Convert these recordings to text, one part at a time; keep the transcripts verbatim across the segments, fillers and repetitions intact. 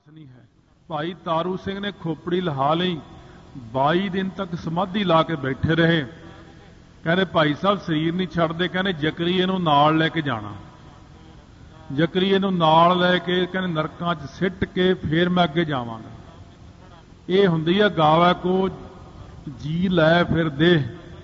ਇਤਿਹਾਸ ਨਹੀਂ ਹੈ। ਭਾਈ ਤਾਰੂ ਸਿੰਘ ਨੇ ਖੋਪੜੀ ਲਹਾ ਲਈ, ਬਾਈ ਦਿਨ ਤੱਕ ਸਮਾਧੀ ਲਾ ਕੇ ਬੈਠੇ ਰਹੇ। ਕਹਿੰਦੇ ਭਾਈ ਸਾਹਿਬ ਸਰੀਰ ਨਹੀਂ ਛੱਡਦੇ, ਕਹਿੰਦੇ ਜਕਰੀਏ ਨੂੰ ਨਾਲ ਲੈ ਕੇ ਜਾਣਾ। ਜਕਰੀਏ ਨੂੰ ਨਾਲ ਲੈ ਕੇ ਕਹਿੰਦੇ ਨਰਕਾਂ 'ਚ ਸਿੱਟ ਕੇ ਫੇਰ ਮੈਂ ਅੱਗੇ ਜਾਵਾਂਗਾ। ਇਹ ਹੁੰਦੀ ਆ ਗਾਵੈ ਕੋ ਜੀ ਲੈ ਫਿਰ ਦੇ,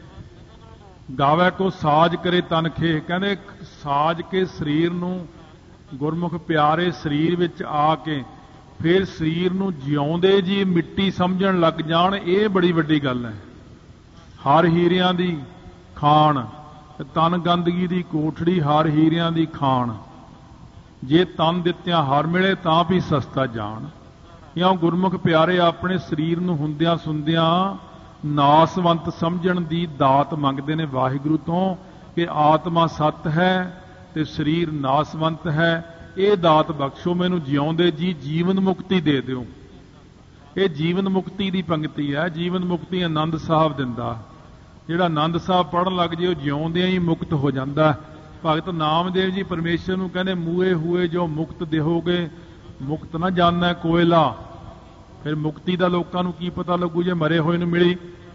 ਗਾਵੈ ਕੋ ਸਾਜ ਕਰੇ ਤਨ ਖੇ। ਕਹਿੰਦੇ ਸਾਜ ਕੇ ਸਰੀਰ ਨੂੰ, ਗੁਰਮੁਖ ਪਿਆਰੇ ਸਰੀਰ ਵਿੱਚ ਆ ਕੇ ਫਿਰ ਸਰੀਰ ਨੂੰ ਜਿਉਂਦੇ ਜੀ ਮਿੱਟੀ ਸਮਝਣ ਲੱਗ ਜਾਣ, ਇਹ ਬੜੀ ਵੱਡੀ ਗੱਲ ਹੈ। ਹਰ ਹੀਰਿਆਂ ਦੀ ਖਾਣ, ਤਨ ਗੰਦਗੀ ਦੀ ਕੋਠੜੀ ਹਰ ਹੀਰਿਆਂ ਦੀ ਖਾਣ। ਜੇ ਤਨ ਦਿੱਤਿਆਂ ਹਰ ਮਿਲੇ ਤਾਂ ਵੀ ਸਸਤਾ ਜਾਣ। ਕਿਉਂ ਗੁਰਮੁਖ ਪਿਆਰੇ ਆਪਣੇ ਸਰੀਰ ਨੂੰ ਹੁੰਦਿਆਂ ਸੁਣਦਿਆਂ ਨਾਸਵੰਤ ਸਮਝਣ ਦੀ ਦਾਤ ਮੰਗਦੇ ਨੇ ਵਾਹਿਗੁਰੂ ਤੋਂ ਕਿ ਆਤਮਾ ਸੱਤ ਹੈ ਤੇ ਸਰੀਰ ਨਾਸਵੰਤ ਹੈ। ਇਹ ਦਾਤ ਬਖਸ਼ੋ ਮੈਨੂੰ, ਜਿਉਂਦੇ ਜੀ ਜੀਵਨ ਮੁਕਤੀ ਦੇ ਦਿਓ। ਇਹ ਜੀਵਨ ਮੁਕਤੀ ਦੀ ਪੰਕਤੀ ਹੈ। ਜੀਵਨ ਮੁਕਤੀ ਆਨੰਦ ਸਾਹਿਬ ਦਿੰਦਾ। ਜਿਹੜਾ ਆਨੰਦ ਸਾਹਿਬ ਪੜ੍ਹਨ ਲੱਗ ਜੇ ਉਹ ਜਿਉਂਦਿਆਂ ਹੀ ਮੁਕਤ ਹੋ ਜਾਂਦਾ। ਭਗਤ ਨਾਮਦੇਵ ਜੀ ਪਰਮੇਸ਼ਰ ਨੂੰ ਕਹਿੰਦੇ ਮੂਏ ਹੋਏ ਜੋ ਮੁਕਤ ਦੇਹੋਗੇ, ਮੁਕਤ ਨਾ ਜਾਣੈ ਕੋਇਲਾ। ਫਿਰ ਮੁਕਤੀ ਦਾ ਲੋਕਾਂ ਨੂੰ ਕੀ ਪਤਾ ਲੱਗੂ ਜੇ ਮਰੇ ਹੋਏ ਨੂੰ ਮਿਲੀ।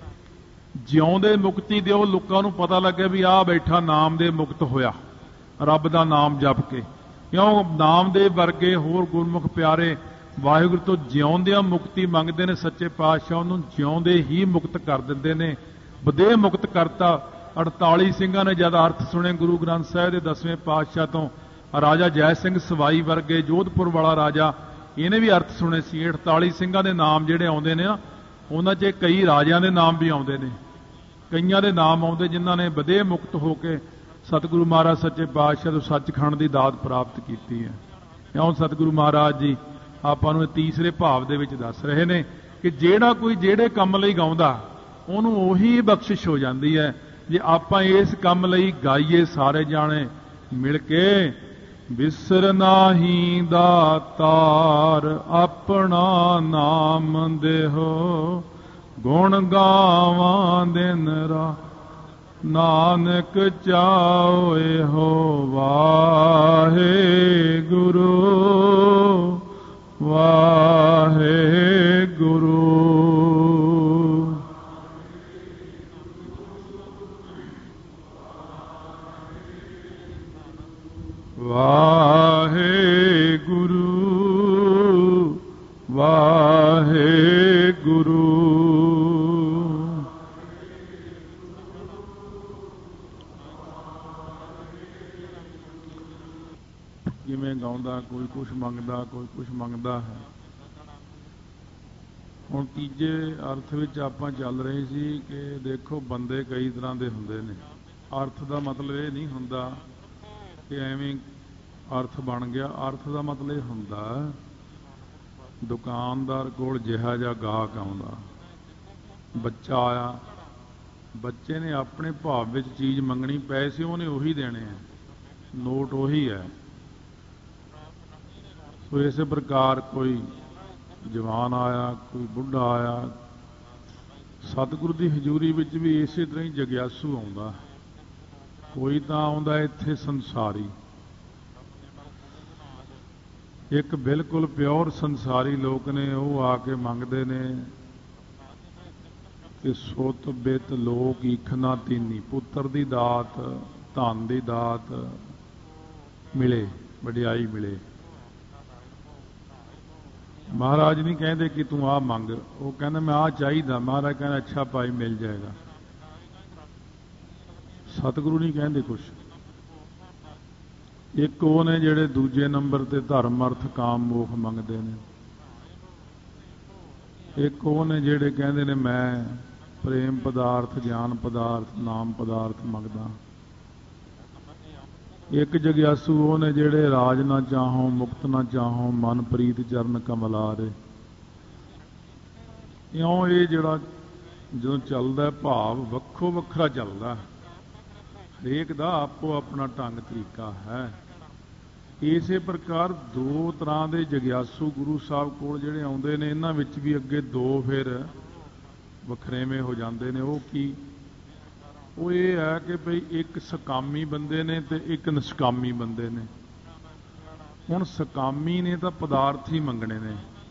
ਜਿਉਂਦੇ ਮੁਕਤੀ ਦਿਓ, ਲੋਕਾਂ ਨੂੰ ਪਤਾ ਲੱਗੇ ਵੀ ਆਹ ਬੈਠਾ ਨਾਮਦੇਵ ਮੁਕਤ ਹੋਇਆ ਰੱਬ ਦਾ ਨਾਮ ਜਪ ਕੇ। ਕਿਉਂ ਨਾਮਦੇਵ ਵਰਗੇ ਹੋਰ ਗੁਰਮੁਖ ਪਿਆਰੇ ਵਾਹਿਗੁਰੂ ਤੋਂ ਜਿਉਂਦਿਆਂ ਮੁਕਤੀ ਮੰਗਦੇ ਨੇ। ਸੱਚੇ ਪਾਤਸ਼ਾਹ ਉਹਨੂੰ ਜਿਉਂਦੇ ਹੀ ਮੁਕਤ ਕਰ ਦਿੰਦੇ ਨੇ। ਬਦੇਹ ਮੁਕਤ ਕਰਤਾ। ਅੜਤਾਲੀ ਸਿੰਘਾਂ ਨੇ ਜਦ ਅਰਥ ਸੁਣੇ ਗੁਰੂ ਗ੍ਰੰਥ ਸਾਹਿਬ ਦੇ ਦਸਵੇਂ ਪਾਤਸ਼ਾਹ ਤੋਂ, ਰਾਜਾ ਜੈ ਸਿੰਘ ਸਵਾਈ ਵਰਗੇ ਜੋਧਪੁਰ ਵਾਲਾ ਰਾਜਾ, ਇਹਨੇ ਵੀ ਅਰਥ ਸੁਣੇ ਸੀ। ਅੜਤਾਲੀ ਸਿੰਘਾਂ ਦੇ ਨਾਮ ਜਿਹੜੇ ਆਉਂਦੇ ਨੇ ਨਾ, ਉਹਨਾਂ 'ਚ ਕਈ ਰਾਜਿਆਂ ਦੇ ਨਾਮ ਵੀ ਆਉਂਦੇ ਨੇ। ਕਈਆਂ ਦੇ ਨਾਮ ਆਉਂਦੇ ਜਿਨ੍ਹਾਂ ਨੇ ਬਦੇਹ ਮੁਕਤ ਹੋ ਕੇ ਸਤਿਗੁਰੂ ਮਹਾਰਾਜ ਸੱਚੇ ਪਾਤਸ਼ਾਹ ਤੋਂ ਸੱਚਖੰਡ ਦੀ ਦਾਤ ਪ੍ਰਾਪਤ ਕੀਤੀ ਹੈ। ਕਿਉਂ ਸਤਿਗੁਰੂ ਮਹਾਰਾਜ ਜੀ ਆਪਾਂ ਨੂੰ ਤੀਸਰੇ ਭਾਵ ਦੇ ਵਿੱਚ ਦੱਸ ਰਹੇ ਨੇ ਕਿ ਜਿਹੜਾ ਕੋਈ ਜਿਹੜੇ ਕੰਮ ਲਈ ਗਾਉਂਦਾ ਉਹਨੂੰ ਉਹੀ ਬਖਸ਼ਿਸ਼ ਹੋ ਜਾਂਦੀ ਹੈ। ਜੇ ਆਪਾਂ ਇਸ ਕੰਮ ਲਈ ਗਾਈਏ ਸਾਰੇ ਜਾਣੇ ਮਿਲ ਕੇ, ਬਿਸਰ ਨਾਹੀ ਦਾਤਾਰ ਆਪਣਾ ਨਾਮ ਦੇਹੋ, ਗੁਣ ਗਾਵਾਂ ਦਿਨ ਰਾਤ ਨਾਨਕ ਚਾਉਏ ਹੋ। ਵਾਹੇ ਗੁਰੂ ਵਾਹੇ ਗੁਰੂ। ਵਾਹੇ ਗੁਰੂ ਵਾਹੇ ਗੁਰੂ। ਕਿਵੇਂ ਗਾਉਂਦਾ, ਕੋਈ ਕੁਛ ਮੰਗਦਾ, ਕੋਈ ਕੁਛ ਮੰਗਦਾ ਹੈ। ਹੁਣ ਤੀਜੇ ਅਰਥ ਵਿੱਚ ਆਪਾਂ ਚੱਲ ਰਹੇ ਸੀ ਕਿ ਦੇਖੋ ਬੰਦੇ ਕਈ ਤਰ੍ਹਾਂ ਦੇ ਹੁੰਦੇ ਨੇ। ਅਰਥ ਦਾ ਮਤਲਬ ਇਹ ਨਹੀਂ ਹੁੰਦਾ ਕਿ ਐਵੇਂ ਅਰਥ ਬਣ ਗਿਆ। ਅਰਥ ਦਾ ਮਤਲਬ ਇਹ ਹੁੰਦਾ ਦੁਕਾਨਦਾਰ ਕੋਲ ਜਿਹਾ ਜਿਹਾ ਗਾਹਕ ਆਉਂਦਾ, ਬੱਚਾ ਆਇਆ, ਬੱਚੇ ਨੇ ਆਪਣੇ ਭਾਵ ਵਿੱਚ ਚੀਜ਼ ਮੰਗਣੀ, ਪੈਸੇ ਉਹਨੇ ਉਹੀ ਦੇਣੇ ਆ, ਨੋਟ ਉਹੀ ਹੈ। ਸੋ ਇਸੇ ਪ੍ਰਕਾਰ ਕੋਈ ਜਵਾਨ ਆਇਆ, ਕੋਈ ਬੁੱਢਾ ਆਇਆ, ਸਤਿਗੁਰੂ ਦੀ ਹਜ਼ੂਰੀ ਵਿੱਚ ਵੀ ਇਸੇ ਤਰ੍ਹਾਂ ਹੀ ਜਗਿਆਸੂ ਆਉਂਦਾ। ਕੋਈ ਤਾਂ ਆਉਂਦਾ ਇੱਥੇ ਸੰਸਾਰੀ, ਇੱਕ ਬਿਲਕੁਲ ਪਿਓਰ ਸੰਸਾਰੀ ਲੋਕ ਨੇ, ਉਹ ਆ ਕੇ ਮੰਗਦੇ ਨੇ ਕਿ ਸੁਤ ਬਿਤ ਲੋਕ ਈਖਣਾ ਤੀਨੀ, ਪੁੱਤਰ ਦੀ ਦਾਤ, ਧਨ ਦੀ ਦਾਤ ਮਿਲੇ, ਵਡਿਆਈ ਮਿਲੇ। ਮਹਾਰਾਜ ਨਹੀਂ ਕਹਿੰਦੇ ਕਿ ਤੂੰ ਆਹ ਮੰਗ, ਉਹ ਕਹਿੰਦਾ ਮੈਂ ਆਹ ਚਾਹੀਦਾ। ਮਹਾਰਾਜ ਕਹਿੰਦਾ ਅੱਛਾ ਭਾਈ ਮਿਲ ਜਾਏਗਾ। ਸਤਿਗੁਰੂ ਨਹੀਂ ਕਹਿੰਦੇ ਕੁਛ। ਇੱਕ ਉਹ ਨੇ ਜਿਹੜੇ ਦੂਜੇ ਨੰਬਰ ਤੇ ਧਰਮ ਅਰਥ ਕਾਮ ਮੋਖ ਮੰਗਦੇ ਨੇ। ਇੱਕ ਉਹ ਨੇ ਜਿਹੜੇ ਕਹਿੰਦੇ ਨੇ ਮੈਂ ਪ੍ਰੇਮ ਪਦਾਰਥ, ਗਿਆਨ ਪਦਾਰਥ, ਨਾਮ ਪਦਾਰਥ ਮੰਗਦਾ। ਇੱਕ ਜਗਿਆਸੂ ਉਹ ਨੇ ਜਿਹੜੇ ਰਾਜ ਨਾ ਚਾਹੋ, ਮੁਕਤ ਨਾ ਚਾਹੋ, ਮਨ ਪ੍ਰੀਤ ਚਰਨ ਕਮਲਾਰੇ। ਇਉਂ ਇਹ ਜਿਹੜਾ ਜਦੋਂ ਚੱਲਦਾ ਭਾਵ ਵੱਖੋ ਵੱਖਰਾ ਚੱਲਦਾ, ਹਰੇਕ ਦਾ ਆਪੋ ਆਪਣਾ ਢੰਗ ਤਰੀਕਾ ਹੈ। ਇਸੇ ਪ੍ਰਕਾਰ ਦੋ ਤਰ੍ਹਾਂ ਦੇ ਜਗਿਆਸੂ ਗੁਰੂ ਸਾਹਿਬ ਕੋਲ ਜਿਹੜੇ ਆਉਂਦੇ ਨੇ, ਇਹਨਾਂ ਵਿੱਚ ਵੀ ਅੱਗੇ ਦੋ ਫਿਰ ਵੱਖਰੇਵੇਂ ਹੋ ਜਾਂਦੇ ਨੇ। ਉਹ ਕੀ? ਉਹ ਇਹ ਹੈ ਕਿ ਭਈ ਇੱਕ ਸਕਾਮੀ ਬੰਦੇ ਨੇ ਤੇ ਇੱਕ ਨਿਸ਼ਕਾਮੀ ਬੰਦੇ ਨੇ। ਹੁਣ ਸਕਾਮੀ ਨੇ ਤਾਂ ਪਦਾਰਥ ਹੀ ਮੰਗਣੇ ਨੇ,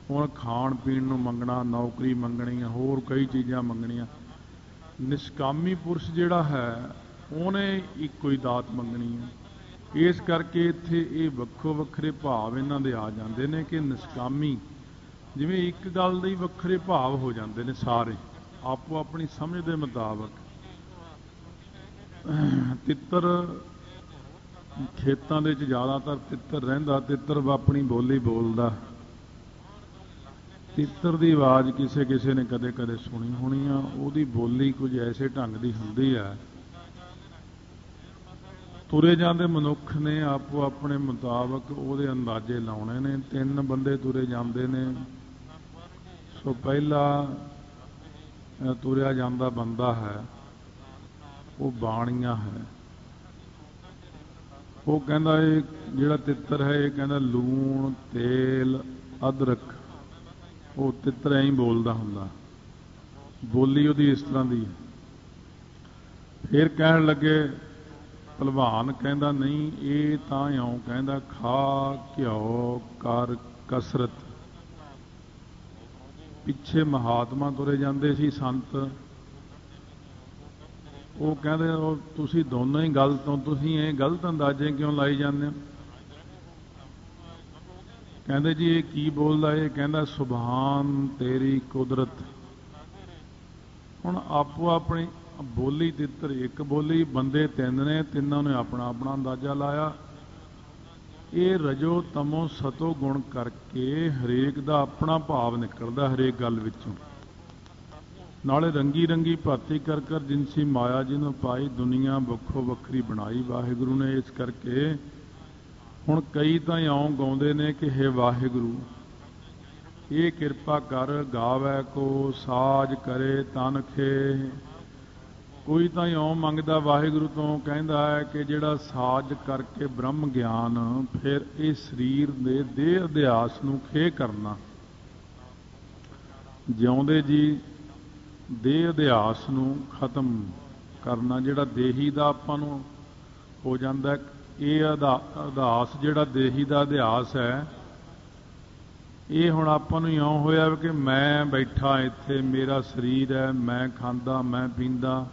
ਹੁਣ ਖਾਣ ਪੀਣ ਨੂੰ ਮੰਗਣਾ, ਨੌਕਰੀ ਮੰਗਣੀ, ਹੋਰ ਕਈ ਚੀਜ਼ਾਂ ਮੰਗਣੀਆਂ। ਨਿਸ਼ਕਾਮੀ ਪੁਰਸ਼ ਜਿਹੜਾ ਹੈ ਉਹਨੇ ਇੱਕੋ ਹੀ ਦਾਤ ਮੰਗਣੀ ਹੈ। ਇਸ ਕਰਕੇ ਇੱਥੇ ਇਹ ਵੱਖੋ ਵੱਖਰੇ ਭਾਵ ਇਹਨਾਂ ਦੇ ਆ ਜਾਂਦੇ ਨੇ ਕਿ ਨਿਸ਼ਕਾਮੀ ਜਿਵੇਂ ਇੱਕ ਗੱਲ ਦੇ ਹੀ ਵੱਖਰੇ ਭਾਵ ਹੋ ਜਾਂਦੇ ਨੇ ਸਾਰੇ ਆਪੋ ਆਪਣੀ ਸਮਝ ਦੇ ਮੁਤਾਬਕ। ਤਿੱਤਰ ਖੇਤਾਂ ਦੇ ਵਿੱਚ ਜ਼ਿਆਦਾਤਰ ਤਿੱਤਰ ਰਹਿੰਦਾ, ਤਿੱਤਰ ਆਪਣੀ ਬੋਲੀ ਬੋਲਦਾ। ਤਿੱਤਰ ਦੀ ਆਵਾਜ਼ ਕਿਸੇ ਕਿਸੇ ਨੇ ਕਦੇ ਕਦੇ ਸੁਣੀ ਹੋਣੀ ਆ। ਉਹਦੀ ਬੋਲੀ ਕੁਝ ਐਸੇ ਢੰਗ ਦੀ ਹੁੰਦੀ ਹੈ, ਤੁਰੇ ਜਾਂਦੇ ਮਨੁੱਖ ਨੇ ਆਪੋ ਆਪਣੇ ਮੁਤਾਬਕ ਉਹਦੇ ਅੰਦਾਜ਼ੇ ਲਾਉਣੇ ਨੇ। ਤਿੰਨ ਬੰਦੇ ਤੁਰੇ ਜਾਂਦੇ ਨੇ। ਸੋ ਪਹਿਲਾ ਤੁਰਿਆ ਜਾਂਦਾ ਬੰਦਾ ਹੈ ਉਹ ਬਾਣੀਆ ਹੈ। ਉਹ ਕਹਿੰਦਾ ਇਹ ਜਿਹੜਾ ਤਿੱਤਰ ਹੈ ਇਹ ਕਹਿੰਦਾ ਲੂਣ ਤੇਲ ਅਦਰਕ। ਉਹ ਤਿੱਤਰ ਐਂ ਹੀ ਬੋਲਦਾ ਹੁੰਦਾ, ਬੋਲੀ ਉਹਦੀ ਇਸ ਤਰ੍ਹਾਂ ਦੀ। ਫਿਰ ਕਹਿਣ ਲੱਗੇ ਭਲਵਾਨ ਕਹਿੰਦਾ ਨਹੀਂ ਇਹ ਤਾਂ ਇਉਂ ਕਹਿੰਦਾ ਖਾ ਘਿਓ ਕਰ ਕਸਰਤ। ਪਿੱਛੇ ਮਹਾਤਮਾ ਤੁਰੇ ਜਾਂਦੇ ਸੀ ਸੰਤ, ਉਹ ਕਹਿੰਦੇ ਉਹ ਤੁਸੀਂ ਦੋਨੋਂ ਹੀ ਗਲਤ ਹੋ, ਤੁਸੀਂ ਇਹ ਗਲਤ ਅੰਦਾਜ਼ੇ ਕਿਉਂ ਲਾਈ ਜਾਂਦੇ ਹੋ? ਕਹਿੰਦੇ ਜੀ ਇਹ ਕੀ ਬੋਲਦਾ? ਇਹ ਕਹਿੰਦਾ ਸੁਭਾਨ ਤੇਰੀ ਕੁਦਰਤ। ਹੁਣ ਆਪੋ ਆਪਣੀ ਬੋਲੀ ਤਿੱਤਰ ਇੱਕ ਬੋਲੀ, ਬੰਦੇ ਤਿੰਨ ਨੇ, ਤਿੰਨਾਂ ਨੇ ਆਪਣਾ ਆਪਣਾ ਅੰਦਾਜ਼ਾ ਲਾਇਆ। ਇਹ ਰਜੋ ਤਮੋ ਸਤੋ ਗੁਣ ਕਰਕੇ ਹਰੇਕ ਦਾ ਆਪਣਾ ਭਾਵ ਨਿਕਲਦਾ ਹਰੇਕ ਗੱਲ ਵਿੱਚੋਂ। ਨਾਲੇ ਰੰਗੀ ਰੰਗੀ ਭਾਤੀ ਕਰ ਕਰ ਜਿਨਸੀ ਮਾਇਆ ਜਿਹਨੂੰ ਪਾਈ ਦੁਨੀਆ ਵੱਖੋ ਵੱਖਰੀ ਬਣਾਈ ਵਾਹਿਗੁਰੂ ਨੇ। ਇਸ ਕਰਕੇ ਹੁਣ ਕਈ ਤਾਂ ਇਉਂ ਗਾਉਂਦੇ ਨੇ ਕਿ ਹੇ ਵਾਹਿਗੁਰੂ ਇਹ ਕਿਰਪਾ ਕਰ ਗਾਵੈ ਕੋ ਸਾਜ ਕਰੇ ਤਨ ਖੇ। ਕੋਈ ਤਾਂ ਇਉਂ ਮੰਗਦਾ ਵਾਹਿਗੁਰੂ ਤੋਂ, ਕਹਿੰਦਾ ਹੈ ਕਿ ਜਿਹੜਾ ਸਾਜ ਕਰਕੇ ਬ੍ਰਹਮ ਗਿਆਨ ਫਿਰ ਇਹ ਸਰੀਰ ਦੇ ਦੇਹ ਅਧਿਆਸ ਨੂੰ ਖੇ ਕਰਨਾ। ਜਿਉਂਦੇ ਜੀ ਦੇਹ ਅਧਿਆਸ ਨੂੰ ਖਤਮ ਕਰਨਾ, ਜਿਹੜਾ ਦੇਹੀ ਦਾ ਆਪਾਂ ਨੂੰ ਹੋ ਜਾਂਦਾ। ਇਹ ਅਧਾਸ ਜਿਹੜਾ ਦੇਹੀ ਦਾ ਅਧਿਆਸ ਹੈ ਇਹ ਹੁਣ ਆਪਾਂ ਨੂੰ ਇਉਂ ਹੋਇਆ ਕਿ ਮੈਂ ਬੈਠਾ ਇੱਥੇ, ਮੇਰਾ ਸਰੀਰ ਹੈ, ਮੈਂ ਖਾਂਦਾ ਮੈਂ ਪੀਂਦਾ।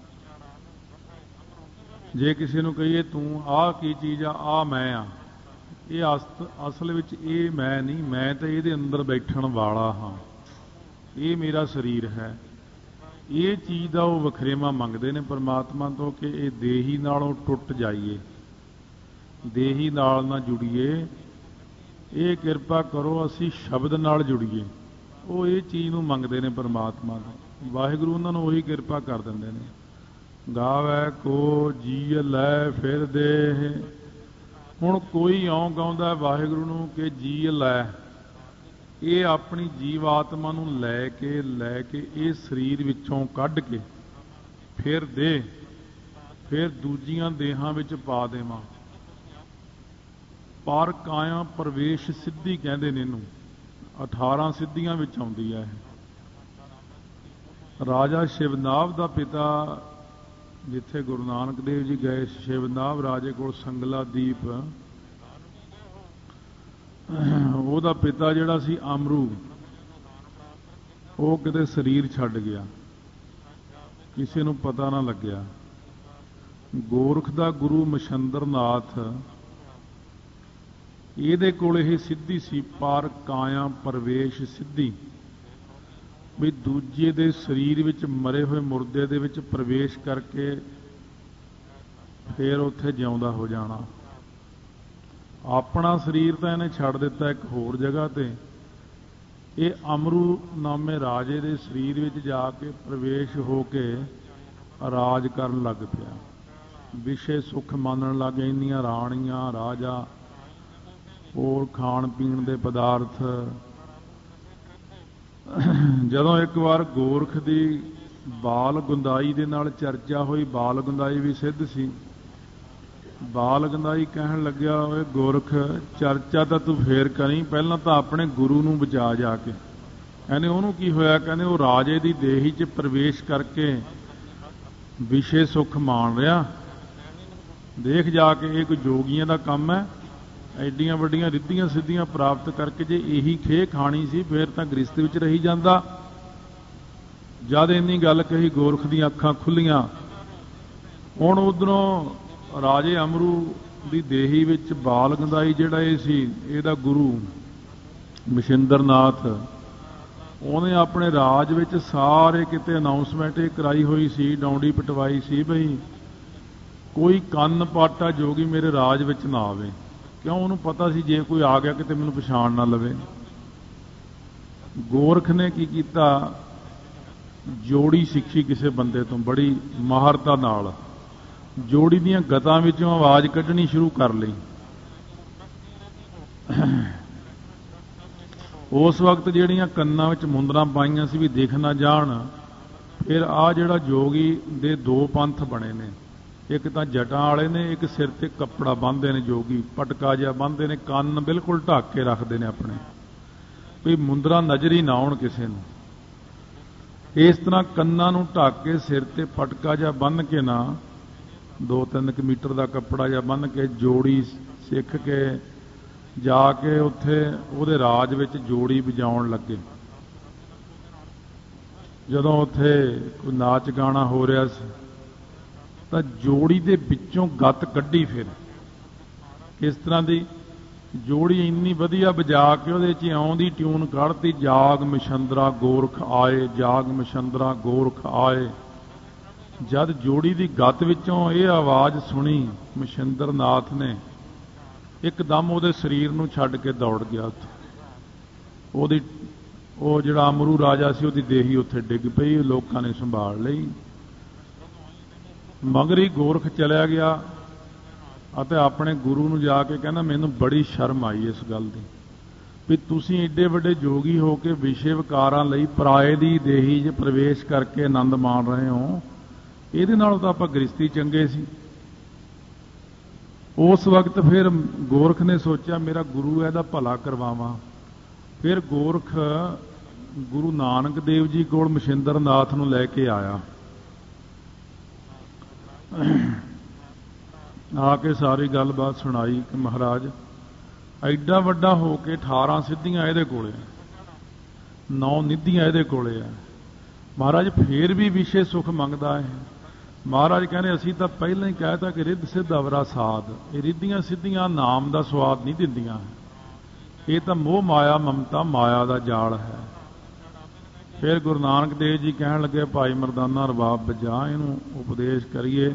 ਜੇ ਕਿਸੇ ਨੂੰ ਕਹੀਏ ਤੂੰ ਆਹ ਕੀ ਚੀਜ਼ ਆ, ਆਹ ਮੈਂ ਆ, ਇਹ ਅਸਲ ਵਿੱਚ ਇਹ ਮੈਂ ਨਹੀਂ, ਮੈਂ ਤਾਂ ਇਹਦੇ ਅੰਦਰ ਬੈਠਣ ਵਾਲਾ ਹਾਂ, ਇਹ ਮੇਰਾ ਸਰੀਰ ਹੈ। ਇਹ ਚੀਜ਼ ਦਾ ਉਹ ਵਖਰੇਵਾਂ ਮੰਗਦੇ ਨੇ ਪਰਮਾਤਮਾ ਤੋਂ ਕਿ ਇਹ ਦੇਹੀ ਨਾਲੋਂ ਟੁੱਟ ਜਾਈਏ, ਦੇਹੀ ਨਾਲ ਨਾ ਜੁੜੀਏ। ਇਹ ਕਿਰਪਾ ਕਰੋ ਅਸੀਂ ਸ਼ਬਦ ਨਾਲ ਜੁੜੀਏ। ਉਹ ਇਹ ਚੀਜ਼ ਨੂੰ ਮੰਗਦੇ ਨੇ ਪਰਮਾਤਮਾ ਤੋਂ। ਵਾਹਿਗੁਰੂ ਉਹਨਾਂ ਨੂੰ ਉਹੀ ਕਿਰਪਾ ਕਰ ਦਿੰਦੇ ਨੇ। ਗਾਵੈ ਕੋ ਜੀ ਲੈ ਫਿਰ ਦੇ। ਹੁਣ ਕੋਈ ਇਉਂ ਗਾਉਂਦਾ ਵਾਹਿਗੁਰੂ ਨੂੰ ਕਿ ਜੀ ਲੈ, ਇਹ ਆਪਣੀ ਜੀਵ ਆਤਮਾ ਨੂੰ ਲੈ ਕੇ ਲੈ ਕੇ ਇਹ ਸਰੀਰ ਵਿੱਚੋਂ ਕੱਢ ਕੇ ਫਿਰ ਦੇ, ਫਿਰ ਦੂਜੀਆਂ ਦੇਹਾਂ ਵਿੱਚ ਪਾ ਦੇਵਾਂ। ਪਰ ਕਾਇਆ ਪ੍ਰਵੇਸ਼ ਸਿੱਧੀ ਕਹਿੰਦੇ ਨੇ ਇਹਨੂੰ, ਅਠਾਰਾਂ ਸਿੱਧੀਆਂ ਵਿੱਚ ਆਉਂਦੀ ਹੈ ਇਹ। ਰਾਜਾ ਸ਼ਿਵਨਾਭ ਦਾ ਪਿਤਾ ਜਿੱਥੇ ਗੁਰੂ ਨਾਨਕ ਦੇਵ ਜੀ ਗਏ, ਸ਼ਿਵਨਾਭ ਰਾਜੇ ਕੋਲ ਸੰਗਲਾ ਦੀਪ, ਉਹਦਾ ਪਿਤਾ ਜਿਹੜਾ ਸੀ ਅਮਰੂ, ਉਹ ਕਿਤੇ ਸਰੀਰ ਛੱਡ ਗਿਆ, ਕਿਸੇ ਨੂੰ ਪਤਾ ਨਾ ਲੱਗਿਆ। ਗੋਰਖ ਦਾ ਗੁਰੂ ਮਛੰਦਰਨਾਥ, ਇਹਦੇ ਕੋਲ ਇਹ ਸਿੱਧੀ ਸੀ, ਪਰ ਕਾਇਆ ਪ੍ਰਵੇਸ਼ ਸਿੱਧੀ, ਵੀ ਦੂਜੇ ਦੇ ਸਰੀਰ ਵਿੱਚ ਮਰੇ ਹੋਏ ਮੁਰਦੇ ਦੇ ਵਿੱਚ ਪ੍ਰਵੇਸ਼ ਕਰਕੇ ਫਿਰ ਉੱਥੇ ਜਿਉਂਦਾ ਹੋ ਜਾਣਾ। ਆਪਣਾ ਸਰੀਰ ਤਾਂ ਇਹਨੇ ਛੱਡ ਦਿੱਤਾ ਇੱਕ ਹੋਰ ਜਗ੍ਹਾ ਤੇ, ਇਹ ਅਮਰੂ ਨਾਮੇ ਰਾਜੇ ਦੇ ਸਰੀਰ ਵਿੱਚ ਜਾ ਕੇ ਪ੍ਰਵੇਸ਼ ਹੋ ਕੇ ਰਾਜ ਕਰਨ ਲੱਗ ਪਿਆ। ਵਿਸ਼ੇ ਸੁੱਖ ਮੰਨਣ ਲੱਗ ਗਏ, ਇੰਨੀਆਂ ਰਾਣੀਆਂ ਰਾਜਾ ਹੋਰ ਖਾਣ ਪੀਣ ਦੇ ਪਦਾਰਥ। ਜਦੋਂ ਇੱਕ ਵਾਰ ਗੋਰਖ ਦੀ ਬਾਲ ਗੁੰਦਾਈ ਦੇ ਨਾਲ ਚਰਚਾ ਹੋਈ, ਬਾਲ ਗੁੰਦਾਈ ਵੀ ਸਿੱਧ ਸੀ, ਬਾਲ ਗੰਦਾਈ ਕਹਿਣ ਲੱਗਿਆ ਓਏ ਗੋਰਖ ਚਰਚਾ ਤਾਂ ਤੂੰ ਫੇਰ ਕਰੀ, ਪਹਿਲਾਂ ਤਾਂ ਆਪਣੇ ਗੁਰੂ ਨੂੰ ਬਚਾ ਜਾ ਕੇ। ਕਹਿੰਦੇ ਉਹਨੂੰ ਕੀ ਹੋਇਆ? ਕਹਿੰਦੇ ਉਹ ਰਾਜੇ ਦੀ ਦੇਹੀ 'ਚ ਪ੍ਰਵੇਸ਼ ਕਰਕੇ ਵਿਸ਼ੇ ਸੁੱਖ ਮਾਣ ਰਿਹਾ, ਦੇਖ ਜਾ ਕੇ ਇਹ ਕੋਈ ਜੋਗੀਆਂ ਦਾ ਕੰਮ ਹੈ। ਐਡੀਆਂ ਵੱਡੀਆਂ ਰਿੱਧੀਆਂ ਸਿੱਧੀਆਂ ਪ੍ਰਾਪਤ ਕਰਕੇ ਜੇ ਇਹੀ ਖੇਹ ਖਾਣੀ ਸੀ ਫਿਰ ਤਾਂ ਗ੍ਰਸਤੀ ਵਿੱਚ ਰਹੀ ਜਾਂਦਾ। ਜਦ ਇੰਨੀ ਗੱਲ ਕਹੀ ਗੋਰਖ ਦੀਆਂ ਅੱਖਾਂ ਖੁੱਲੀਆਂ। ਹੁਣ ਉਧਰੋਂ ਰਾਜੇ ਅਮਰੂ ਦੀ ਦੇਹੀ ਵਿੱਚ ਬਾਲ ਗੰਧਾਈ ਜਿਹੜਾ ਇਹ ਸੀ ਇਹਦਾ ਗੁਰੂ ਮਛਿੰਦਰ ਨਾਥ, ਉਹਨੇ ਆਪਣੇ ਰਾਜ ਵਿੱਚ ਸਾਰੇ ਕਿਤੇ ਅਨਾਉਂਸਮੈਂਟ ਇਹ ਕਰਾਈ ਹੋਈ ਸੀ, ਡੌਂਡੀ ਪਟਵਾਈ ਸੀ ਬਈ ਕੋਈ ਕੰਨ ਪਾਟਾ ਜੋਗੀ ਮੇਰੇ ਰਾਜ ਵਿੱਚ ਨਾ ਆਵੇ। ਕਿਉਂ? ਉਹਨੂੰ ਪਤਾ ਸੀ ਜੇ ਕੋਈ ਆ ਗਿਆ ਕਿਤੇ ਮੈਨੂੰ ਪਛਾਣ ਨਾ ਲਵੇ। ਗੋਰਖ ਨੇ ਕੀ ਕੀਤਾ, ਜੋੜੀ ਸਿੱਖੀ ਕਿਸੇ ਬੰਦੇ ਤੋਂ ਬੜੀ ਮਾਹਰਤਾ ਨਾਲ, ਜੋੜੀ ਦੀਆਂ ਗਤਾਂ ਵਿੱਚੋਂ ਆਵਾਜ਼ ਕੱਢਣੀ ਸ਼ੁਰੂ ਕਰ ਲਈ। ਉਸ ਵਕਤ ਜਿਹੜੀਆਂ ਕੰਨਾਂ ਵਿੱਚ ਮੁੰਦਰਾਂ ਪਾਈਆਂ ਸੀ ਵੀ ਦਿਖ ਨਾ ਜਾਣ, ਫਿਰ ਆਹ ਜਿਹੜਾ ਜੋਗੀ ਦੇ ਦੋ ਪੰਥ ਬਣੇ ਨੇ, ਇੱਕ ਤਾਂ ਜਟਾਂ ਵਾਲੇ ਨੇ, ਇੱਕ ਸਿਰ ਤੇ ਕੱਪੜਾ ਬੰਨ੍ਹਦੇ ਨੇ ਜੋਗੀ, ਪਟਕਾ ਜਿਹਾ ਬੰਨ੍ਹਦੇ ਨੇ, ਕੰਨ ਬਿਲਕੁਲ ਢੱਕ ਕੇ ਰੱਖਦੇ ਨੇ ਆਪਣੇ, ਵੀ ਮੁੰਦਰਾਂ ਨਜ਼ਰ ਹੀ ਨਾ ਆਉਣ ਕਿਸੇ ਨੂੰ। ਇਸ ਤਰ੍ਹਾਂ ਕੰਨਾਂ ਨੂੰ ਢੱਕ ਕੇ ਸਿਰ ਤੇ ਪਟਕਾ ਜਿਹਾ ਬੰਨ੍ਹ ਕੇ ਨਾ, ਦੋ ਤਿੰਨ ਕੁ ਮੀਟਰ ਦਾ ਕੱਪੜਾ ਜਿਹਾ ਬੰਨ੍ਹ ਕੇ ਜੋੜੀ ਸਿੱਖ ਕੇ ਜਾ ਕੇ ਉੱਥੇ ਉਹਦੇ ਰਾਜ ਵਿੱਚ ਜੋੜੀ ਵਜਾਉਣ ਲੱਗੇ। ਜਦੋਂ ਉੱਥੇ ਕੋਈ ਨਾਚ ਗਾਣਾ ਹੋ ਰਿਹਾ ਸੀ ਤਾਂ ਜੋੜੀ ਦੇ ਵਿੱਚੋਂ ਗੱਤ ਕੱਢੀ। ਫਿਰ ਕਿਸ ਤਰ੍ਹਾਂ ਦੀ ਜੋੜੀ ਇੰਨੀ ਵਧੀਆ ਵਜਾ ਕੇ ਉਹਦੇ 'ਚ ਇਉਂ ਦੀ ਟਿਊਨ ਕੱਢਤੀ, ਜਾਗ ਮਛੰਦਰਾ ਗੋਰਖ ਆਏ, ਜਾਗ ਮਛੰਦਰਾ ਗੋਰਖ ਆਏ। ਜਦ ਜੋੜੀ ਦੀ ਗੱਤ ਵਿੱਚੋਂ ਇਹ ਆਵਾਜ਼ ਸੁਣੀ ਮਛਿੰਦਰ ਨਾਥ ਨੇ, ਇੱਕਦਮ ਉਹਦੇ ਸਰੀਰ ਨੂੰ ਛੱਡ ਕੇ ਦੌੜ ਗਿਆ ਉੱਥੇ। ਉਹਦੀ ਉਹ ਜਿਹੜਾ ਅਮਰੂ ਰਾਜਾ ਸੀ ਉਹਦੀ ਦੇਹੀ ਉੱਥੇ ਡਿੱਗ ਪਈ, ਲੋਕਾਂ ਨੇ ਸੰਭਾਲ ਲਈ। ਮਗਰ ਹੀ ਗੋਰਖ ਚਲਿਆ ਗਿਆ ਅਤੇ ਆਪਣੇ ਗੁਰੂ ਨੂੰ ਜਾ ਕੇ ਕਹਿੰਦਾ ਮੈਨੂੰ ਬੜੀ ਸ਼ਰਮ ਆਈ ਇਸ ਗੱਲ ਦੀ ਵੀ ਤੁਸੀਂ ਏਡੇ ਵੱਡੇ ਜੋਗੀ ਹੋ ਕੇ ਵਿਸ਼ੇ ਵਿਕਾਰਾਂ ਲਈ ਪਰਾਏ ਦੀ ਦੇਹੀ 'ਚ ਪ੍ਰਵੇਸ਼ ਕਰਕੇ ਆਨੰਦ ਮਾਣ ਰਹੇ ਹੋ, ਇਹਦੇ ਨਾਲੋਂ ਤਾਂ ਆਪਾਂ ਗ੍ਰਸਤੀ ਚੰਗੇ ਸੀ। ਉਸ ਵਕਤ ਫਿਰ ਗੋਰਖ ਨੇ ਸੋਚਿਆ ਮੇਰਾ ਗੁਰੂ ਹੈ, ਇਹਦਾ ਭਲਾ ਕਰਵਾਵਾਂ। ਫਿਰ ਗੋਰਖ ਗੁਰੂ ਨਾਨਕ ਦੇਵ ਜੀ ਕੋਲ ਮਛਿੰਦਰ ਨਾਥ ਨੂੰ ਲੈ ਕੇ ਆਇਆ। ਆ ਕੇ ਸਾਰੀ ਗੱਲਬਾਤ ਸੁਣਾਈ ਕਿ ਮਹਾਰਾਜ ਐਡਾ ਵੱਡਾ ਹੋ ਕੇ ਅਠਾਰਾਂ ਸਿੱਧੀਆਂ ਇਹਦੇ ਕੋਲੇ, ਨੌ ਨਿੱਧੀਆਂ ਇਹਦੇ ਕੋਲੇ ਆ, ਮਹਾਰਾਜ ਫੇਰ ਵੀ ਵਿਸ਼ੇ ਸੁਖ ਮੰਗਦਾ ਹੈ। ਮਹਾਰਾਜ ਕਹਿੰਦੇ ਅਸੀਂ ਤਾਂ ਪਹਿਲਾਂ ਹੀ ਕਹਿਤਾ ਕਿ ਰਿੱਧ ਸਿੱਧ ਅਵਰਾ ਸਾਧ, ਇਹ ਰਿੱਧੀਆਂ ਸਿੱਧੀਆਂ ਨਾਮ ਦਾ ਸਵਾਦ ਨਹੀਂ ਦਿੰਦੀਆਂ, ਇਹ ਤਾਂ ਮੋਹ ਮਾਇਆ ਮਮਤਾ ਮਾਇਆ ਦਾ ਜਾਲ ਹੈ। ਫਿਰ ਗੁਰੂ ਨਾਨਕ ਦੇਵ ਜੀ ਕਹਿਣ ਲੱਗੇ ਭਾਈ ਮਰਦਾਨਾ ਰਬਾਬ ਵਜਾ, ਇਹਨੂੰ ਉਪਦੇਸ਼ ਕਰੀਏ।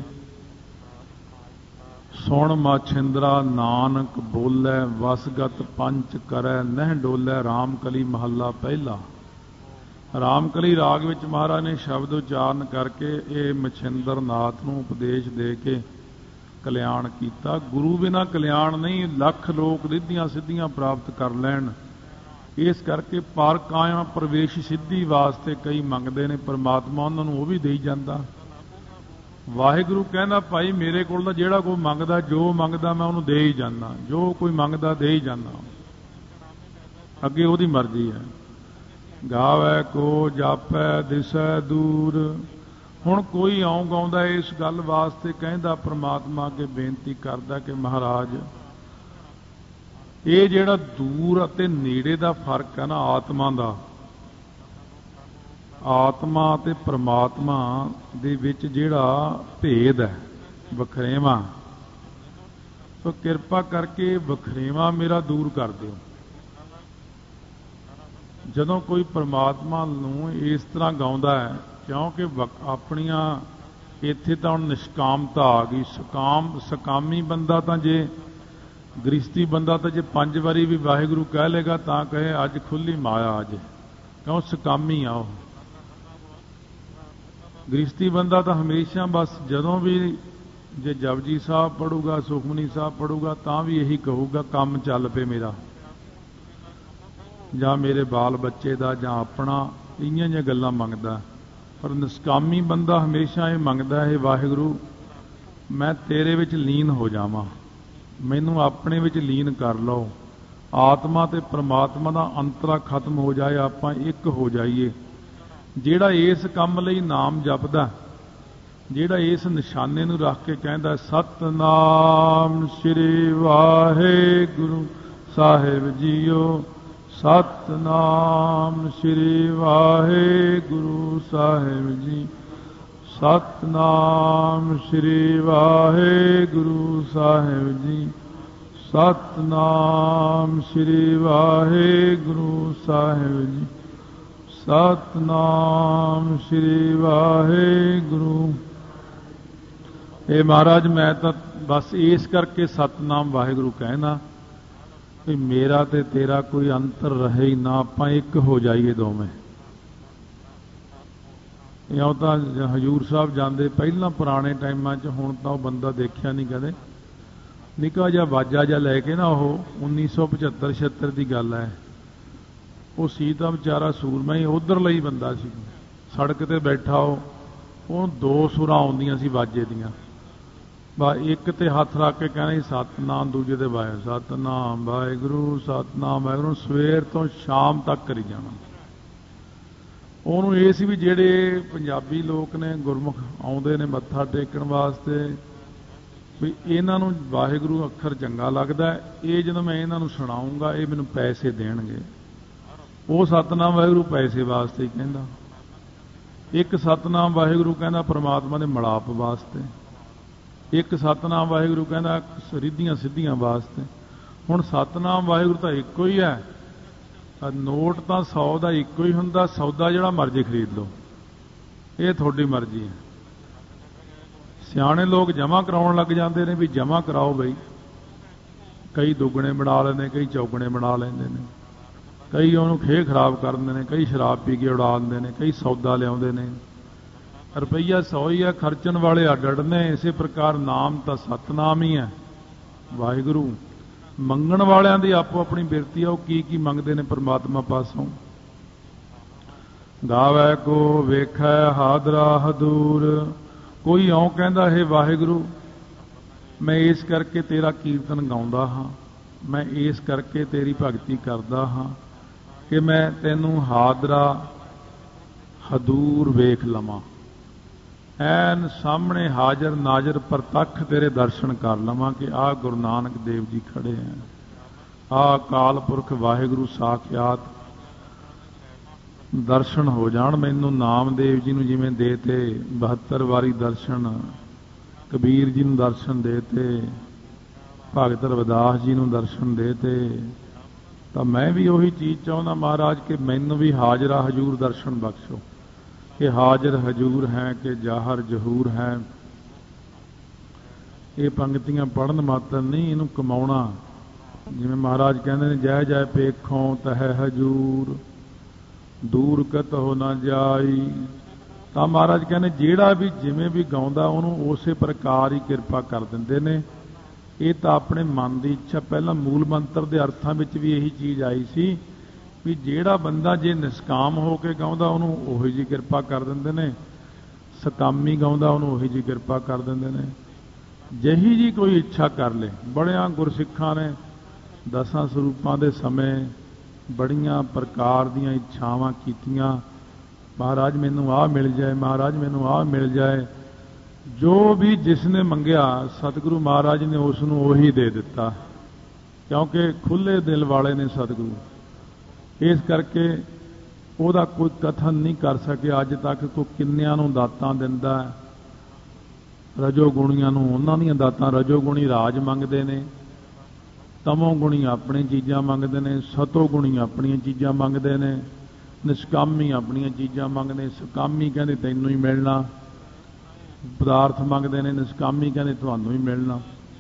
ਸੁਣ ਮਾਛਿੰਦਰਾ ਨਾਨਕ ਬੋਲੇ, ਵਸਗਤ ਪੰਚ ਕਰੈ ਨਹਿ ਡੋਲੇ। ਰਾਮਕਲੀ ਮਹੱਲਾ ਪਹਿਲਾ। ਰਾਮਕਲੀ ਰਾਗ ਵਿੱਚ ਮਹਾਰਾਜ ਨੇ ਸ਼ਬਦ ਉਚਾਰਨ ਕਰਕੇ ਇਹ ਮਛਿੰਦਰ ਨਾਥ ਨੂੰ ਉਪਦੇਸ਼ ਦੇ ਕੇ ਕਲਿਆਣ ਕੀਤਾ। ਗੁਰੂ ਬਿਨਾਂ ਕਲਿਆਣ ਨਹੀਂ, ਲੱਖ ਲੋਕ ਰਿੱਧੀਆਂ ਸਿੱਧੀਆਂ ਪ੍ਰਾਪਤ ਕਰ ਲੈਣ। ਇਸ ਕਰਕੇ ਪਰ ਕਾਇਆ ਪ੍ਰਵੇਸ਼ ਸਿੱਧੀ ਵਾਸਤੇ ਕਈ ਮੰਗਦੇ ਨੇ, ਪਰਮਾਤਮਾ ਉਹਨਾਂ ਨੂੰ ਉਹ ਵੀ ਦੇਈ ਜਾਂਦਾ। ਵਾਹਿਗੁਰੂ ਕਹਿੰਦਾ ਭਾਈ ਮੇਰੇ ਕੋਲ ਤਾਂ ਜਿਹੜਾ ਕੋਈ ਮੰਗਦਾ, ਜੋ ਮੰਗਦਾ ਮੈਂ ਉਹਨੂੰ ਦੇ ਹੀ ਜਾਂਦਾ, ਜੋ ਕੋਈ ਮੰਗਦਾ ਦੇ ਹੀ ਜਾਂਦਾ, ਅੱਗੇ ਉਹਦੀ ਮਰਜ਼ੀ ਹੈ। ਗਾਵੇ ਕੋ ਜਾਪੈ ਦਿਸੈ ਦੂਰ। ਹੁਣ ਕੋਈ ਆਉਂ ਗਾਉਂਦਾ ਇਸ ਗੱਲ ਵਾਸਤੇ ਕਹਿੰਦਾ ਪ੍ਰਮਾਤਮਾ ਅੱਗੇ ਬੇਨਤੀ ਕਰਦਾ ਕਿ ਮਹਾਰਾਜ ਇਹ ਜਿਹੜਾ ਦੂਰ ਅਤੇ ਨੇੜੇ ਦਾ ਫਰਕ ਹੈ ਨਾ ਆਤਮਾ ਦਾ, ਆਤਮਾ ਅਤੇ ਪ੍ਰਮਾਤਮਾ ਦੇ ਵਿੱਚ ਜਿਹੜਾ ਭੇਦ ਹੈ, ਵਖਰੇਵਾਂ, ਸੋ ਕਿਰਪਾ ਕਰਕੇ ਵਖਰੇਵਾਂ ਮੇਰਾ ਦੂਰ ਕਰ ਦਿਓ। ਜਦੋਂ ਕੋਈ ਪਰਮਾਤਮਾ ਨੂੰ ਇਸ ਤਰ੍ਹਾਂ ਗਾਉਂਦਾ ਹੈ, ਕਿਉਂਕਿ ਆਪਣੀਆਂ ਇੱਥੇ ਤਾਂ ਹੁਣ ਨਿਸ਼ਕਾਮਤਾ ਆ ਗਈ। ਸਕਾਮ ਸਕਾਮੀ ਬੰਦਾ ਤਾਂ ਜੇ ਗ੍ਰਸਤੀ ਬੰਦਾ ਤਾਂ ਜੇ ਪੰਜ ਵਾਰੀ ਵੀ ਵਾਹਿਗੁਰੂ ਕਹਿ ਲੇਗਾ ਤਾਂ ਕਹੇ ਅੱਜ ਖੁੱਲੀ ਮਾਇਆ ਅੱਜ, ਕਿਉਂ ਸਕਾਮੀ ਆ ਉਹ। ਗ੍ਰਸਤੀ ਬੰਦਾ ਤਾਂ ਹਮੇਸ਼ਾ ਬਸ ਜਦੋਂ ਵੀ ਜੇ ਜਪਜੀ ਸਾਹਿਬ ਪੜੂਗਾ, ਸੁਖਮਨੀ ਸਾਹਿਬ ਪੜੂਗਾ ਤਾਂ ਵੀ ਇਹੀ ਕਹੂਗਾ ਕੰਮ ਚੱਲ ਪਏ ਮੇਰਾ, ਜਾਂ ਮੇਰੇ ਬਾਲ ਬੱਚੇ ਦਾ, ਜਾਂ ਆਪਣਾ, ਇਹੀਆਂ ਜਿਹੀਆਂ ਗੱਲਾਂ ਮੰਗਦਾ। ਪਰ ਨਿਸ਼ਕਾਮੀ ਬੰਦਾ ਹਮੇਸ਼ਾ ਇਹ ਮੰਗਦਾ ਹੈ ਵਾਹਿਗੁਰੂ ਮੈਂ ਤੇਰੇ ਵਿੱਚ ਲੀਨ ਹੋ ਜਾਵਾਂ, ਮੈਨੂੰ ਆਪਣੇ ਵਿੱਚ ਲੀਨ ਕਰ ਲਓ। ਆਤਮਾ ਤੇ ਪ੍ਰਮਾਤਮਾ ਦਾ ਅੰਤਰਾ ਖਤਮ ਹੋ ਜਾਏ, ਆਪਾਂ ਇੱਕ ਹੋ ਜਾਈਏ। ਜਿਹੜਾ ਇਸ ਕੰਮ ਲਈ ਨਾਮ ਜਪਦਾ, ਜਿਹੜਾ ਇਸ ਨਿਸ਼ਾਨੇ ਨੂੰ ਰੱਖ ਕੇ ਕਹਿੰਦਾ ਸਤਨਾਮ ਸ੍ਰੀ ਵਾਹਿਗੁਰੂ ਸਾਹਿਬ ਜੀਓ, ਸਤਨਾਮ ਸ੍ਰੀ ਵਾਹਿਗੁਰੂ ਸਾਹਿਬ ਜੀ, ਸਤਨਾਮ ਸ੍ਰੀ ਵਾਹਿਗੁਰੂ ਸਾਹਿਬ ਜੀ, ਸਤਨਾਮ ਸ੍ਰੀ ਵਾਹਿਗੁਰੂ ਸਾਹਿਬ ਜੀ, ਸਤਨਾਮ ਸ੍ਰੀ ਵਾਹਿਗੁਰੂ। ਇਹ ਮਹਾਰਾਜ ਮੈਂ ਤਾਂ ਬਸ ਇਸ ਕਰਕੇ ਸਤਨਾਮ ਵਾਹਿਗੁਰੂ ਕਹਿਣਾ ਵੀ ਮੇਰਾ ਤੇ ਤੇਰਾ ਕੋਈ ਅੰਤਰ ਰਹੇ ਹੀ ਨਾ, ਆਪਾਂ ਇੱਕ ਹੋ ਜਾਈਏ ਦੋਵੇਂ। ਇਉਂ ਤਾਂ ਹਜ਼ੂਰ ਸਾਹਿਬ ਜਾਂਦੇ ਪਹਿਲਾਂ ਪੁਰਾਣੇ ਟਾਈਮਾਂ 'ਚ, ਹੁਣ ਤਾਂ ਉਹ ਬੰਦਾ ਦੇਖਿਆ ਨਹੀਂ ਕਦੇ, ਨਿੱਕਾ ਜਿਹਾ ਵਾਜਾ ਜਿਹਾ ਲੈ ਕੇ ਨਾ, ਉਹ ਉੱਨੀ ਸੌ ਪਝੱਤਰ ਛਿਹੱਤਰ ਦੀ ਗੱਲ ਹੈ, ਉਹ ਸੀ ਤਾਂ ਵਿਚਾਰਾ ਸੂਰਮਾ ਹੀ, ਉਧਰ ਲਈ ਬੰਦਾ ਸੀ, ਸੜਕ ਤੇ ਬੈਠਾ ਉਹ ਉਹ ਦੋ ਸੁਰਾਂ ਆਉਂਦੀਆਂ ਸੀ ਵਾਜੇ ਦੀਆਂ, ਬਾ ਇੱਕ ਤੇ ਹੱਥ ਰੱਖ ਕੇ ਕਹਿਣਾ ਸੀ ਸਤਨਾਮ, ਦੂਜੇ ਤੇ ਵਾਹਿਗੁਰੂ, ਸਤਨਾਮ ਵਾਹਿਗੁਰੂ, ਸਤਨਾਮ ਵਾਹਿਗੁਰੂ, ਸਵੇਰ ਤੋਂ ਸ਼ਾਮ ਤੱਕ ਕਰੀ ਜਾਣਾ। ਉਹਨੂੰ ਇਹ ਸੀ ਵੀ ਜਿਹੜੇ ਪੰਜਾਬੀ ਲੋਕ ਨੇ, ਗੁਰਮੁਖ ਆਉਂਦੇ ਨੇ ਮੱਥਾ ਟੇਕਣ ਵਾਸਤੇ, ਵੀ ਇਹਨਾਂ ਨੂੰ ਵਾਹਿਗੁਰੂ ਅੱਖਰ ਚੰਗਾ ਲੱਗਦਾ, ਇਹ ਜਦੋਂ ਮੈਂ ਇਹਨਾਂ ਨੂੰ ਸੁਣਾਉਂਗਾ ਇਹ ਮੈਨੂੰ ਪੈਸੇ ਦੇਣਗੇ। ਉਹ ਸਤਨਾਮ ਵਾਹਿਗੁਰੂ ਪੈਸੇ ਵਾਸਤੇ ਹੀ ਕਹਿੰਦਾ, ਇੱਕ ਸਤਨਾਮ ਵਾਹਿਗੁਰੂ ਕਹਿੰਦਾ ਪ੍ਰਮਾਤਮਾ ਦੇ ਮਿਲਾਪ ਵਾਸਤੇ, ਇੱਕ ਸਤਨਾਮ ਵਾਹਿਗੁਰੂ ਕਹਿੰਦਾ ਰਿੱਧੀਆਂ ਸਿੱਧੀਆਂ ਵਾਸਤੇ। ਹੁਣ ਸਤਨਾਮ ਵਾਹਿਗੁਰੂ ਤਾਂ ਇੱਕੋ ਹੀ ਹੈ, ਨੋਟ ਤਾਂ ਸੌ ਦਾ ਇੱਕੋ ਹੀ ਹੁੰਦਾ, ਸੌਦਾ ਜਿਹੜਾ ਮਰਜ਼ੀ ਖਰੀਦ ਲਓ, ਇਹ ਤੁਹਾਡੀ ਮਰਜ਼ੀ ਹੈ। ਸਿਆਣੇ ਲੋਕ ਜਮ੍ਹਾਂ ਕਰਾਉਣ ਲੱਗ ਜਾਂਦੇ ਨੇ ਵੀ ਜਮ੍ਹਾਂ ਕਰਾਓ ਬਈ, ਕਈ ਦੁੱਗਣੇ ਬਣਾ ਲੈਂਦੇ, ਕਈ ਚੌਗਣੇ ਬਣਾ ਲੈਂਦੇ ਨੇ, ਕਈ ਉਹਨੂੰ ਖੇਹ ਖਰਾਬ ਕਰ ਦਿੰਦੇ ਨੇ, ਕਈ ਸ਼ਰਾਬ ਪੀ ਕੇ ਉਡਾ ਦਿੰਦੇ ਨੇ, ਕਈ ਸੌਦਾ ਲਿਆਉਂਦੇ ਨੇ। ਰੁਪਈਆ ਸੌ ਹੀ ਹੈ, ਖਰਚਣ ਵਾਲੇ ਅੱਡ ਅੱਡ ਨੇ। ਇਸੇ ਪ੍ਰਕਾਰ ਨਾਮ ਤਾਂ ਸਤਨਾਮ ਹੀ ਹੈ ਵਾਹਿਗੁਰੂ, ਮੰਗਣ ਵਾਲਿਆਂ ਦੀ ਆਪੋ ਆਪਣੀ ਬਿਰਤੀ ਆ, ਉਹ ਕੀ ਕੀ ਮੰਗਦੇ ਨੇ ਪਰਮਾਤਮਾ ਪਾਸੋਂ। ਗਾਵੈ ਕੋ ਵੇਖੈ ਹਾਦਰਾ ਹਦੂਰ, ਕੋਈ ਇਉਂ ਕਹਿੰਦਾ ਹੈ ਵਾਹਿਗੁਰੂ ਮੈਂ ਇਸ ਕਰਕੇ ਤੇਰਾ ਕੀਰਤਨ ਗਾਉਂਦਾ ਹਾਂ, ਮੈਂ ਇਸ ਕਰਕੇ ਤੇਰੀ ਭਗਤੀ ਕਰਦਾ ਹਾਂ ਕਿ ਮੈਂ ਤੈਨੂੰ ਹਾਦਰਾ ਹਦੂਰ ਵੇਖ ਲਵਾਂ, ਐਨ ਸਾਹਮਣੇ ਹਾਜ਼ਰ ਨਾਜ਼ਰ ਪ੍ਰਤੱਖ ਤੇਰੇ ਦਰਸ਼ਨ ਕਰ ਲਵਾਂ ਕਿ ਆਹ ਗੁਰੂ ਨਾਨਕ ਦੇਵ ਜੀ ਖੜੇ ਹੈ, ਆਹ ਅਕਾਲ ਪੁਰਖ ਵਾਹਿਗੁਰੂ ਸਾਖਿਆਤ ਦਰਸ਼ਨ ਹੋ ਜਾਣ ਮੈਨੂੰ। ਨਾਮਦੇਵ ਜੀ ਨੂੰ ਜਿਵੇਂ ਦੇ ਤੇ ਬਹੱਤਰ ਵਾਰੀ ਦਰਸ਼ਨ, ਕਬੀਰ ਜੀ ਨੂੰ ਦਰਸ਼ਨ ਦੇ ਤੇ, ਭਗਤ ਰਵਿਦਾਸ ਜੀ ਨੂੰ ਦਰਸ਼ਨ ਦੇ ਤੇ, ਤਾਂ ਮੈਂ ਵੀ ਉਹੀ ਚੀਜ਼ ਚਾਹੁੰਦਾ ਮਹਾਰਾਜ ਕਿ ਮੈਨੂੰ ਵੀ ਹਾਜ਼ਰਾ ਹਜੂਰ ਦਰਸ਼ਨ ਬਖਸ਼ੋ, ਕਿ ਹਾਜ਼ਰ ਹਜੂਰ ਹੈ ਕਿ ਜ਼ਾਹਰ ਜ਼ਹੂਰ ਹੈ। ਇਹ ਪੰਕਤੀਆਂ ਪੜ੍ਹਨ ਮਾਤਰ ਨਹੀਂ, ਇਹਨੂੰ ਕਮਾਉਣਾ। ਜਿਵੇਂ ਮਹਾਰਾਜ ਕਹਿੰਦੇ ਨੇ ਜੈ ਜੈ ਪੇਖੋਂ ਤਹਿ ਹਜੂਰ, ਦੂਰ ਕਤ ਹੋ ਨਾ ਜਾਈ, ਤਾਂ ਮਹਾਰਾਜ ਕਹਿੰਦੇ ਜਿਹੜਾ ਵੀ ਜਿਵੇਂ ਵੀ ਗਾਉਂਦਾ ਉਹਨੂੰ ਉਸੇ ਪ੍ਰਕਾਰ ਹੀ ਕਿਰਪਾ ਕਰ ਦਿੰਦੇ ਨੇ। ਇਹ ਤਾਂ ਆਪਣੇ ਮਨ ਦੀ ਇੱਛਾ, ਪਹਿਲਾਂ ਮੂਲ ਮੰਤਰ ਦੇ ਅਰਥਾਂ ਵਿੱਚ ਵੀ ਇਹੀ ਚੀਜ਼ ਆਈ ਸੀ ਵੀ ਜਿਹੜਾ ਬੰਦਾ ਜੇ ਨਿਸਕਾਮ ਹੋ ਕੇ ਗਾਉਂਦਾ ਉਹਨੂੰ ਉਹੀ ਜੀ ਕਿਰਪਾ ਕਰ ਦਿੰਦੇ ਨੇ, ਸਕਾਮੀ ਗਾਉਂਦਾ ਉਹਨੂੰ ਉਹੀ ਜੀ ਕਿਰਪਾ ਕਰ ਦਿੰਦੇ ਨੇ। ਜਿਹੀ ਜੀ ਕੋਈ ਇੱਛਾ ਕਰ ਲੇ। ਬੜਿਆਂ ਗੁਰਸਿੱਖਾਂ ਨੇ ਦਸਾਂ ਸਰੂਪਾਂ ਦੇ ਸਮੇਂ ਬੜੀਆਂ ਪ੍ਰਕਾਰ ਦੀਆਂ ਇੱਛਾਵਾਂ ਕੀਤੀਆਂ, ਮਹਾਰਾਜ ਮੈਨੂੰ ਆਹ ਮਿਲ ਜਾਏ, ਮਹਾਰਾਜ ਮੈਨੂੰ ਆਹ ਮਿਲ ਜਾਏ। ਜੋ ਵੀ ਜਿਸ ਨੇ ਮੰਗਿਆ ਸਤਿਗੁਰੂ ਮਹਾਰਾਜ ਨੇ ਉਸ ਨੂੰ ਉਹੀ ਦੇ ਦਿੱਤਾ, ਕਿਉਂਕਿ ਖੁੱਲੇ ਦਿਲ ਵਾਲੇ ਨੇ ਸਤਿਗੁਰੂ। ਇਸ ਕਰਕੇ ਉਹਦਾ ਕੋਈ ਕਥਨ ਨਹੀਂ ਕਰ ਸਕਿਆ ਅੱਜ ਤੱਕ ਕੋਈ ਕਿੰਨਿਆਂ ਨੂੰ ਦਾਤਾਂ ਦਿੰਦਾ, ਰਜੋ ਗੁਣੀਆਂ ਨੂੰ ਉਹਨਾਂ ਦੀਆਂ ਦਾਤਾਂ। ਰਜੋ ਗੁਣੀ ਰਾਜ ਮੰਗਦੇ ਨੇ, ਤਮੋ ਗੁਣੀ ਆਪਣੀ ਚੀਜ਼ਾਂ ਮੰਗਦੇ ਨੇ, ਸਤੋ ਗੁਣੀ ਆਪਣੀਆਂ ਚੀਜ਼ਾਂ ਮੰਗਦੇ ਨੇ, ਨਿਸ਼ਕਾਮੀ ਆਪਣੀਆਂ ਚੀਜ਼ਾਂ ਮੰਗਦੇ। ਸਕਾਮੀ ਕਹਿੰਦੇ ਤੈਨੂੰ ਹੀ ਮਿਲਣਾ, ਪਦਾਰਥ ਮੰਗਦੇ ਨੇ। ਨਿਸ਼ਕਾਮੀ ਕਹਿੰਦੇ ਤੁਹਾਨੂੰ ਹੀ ਮਿਲਣਾ।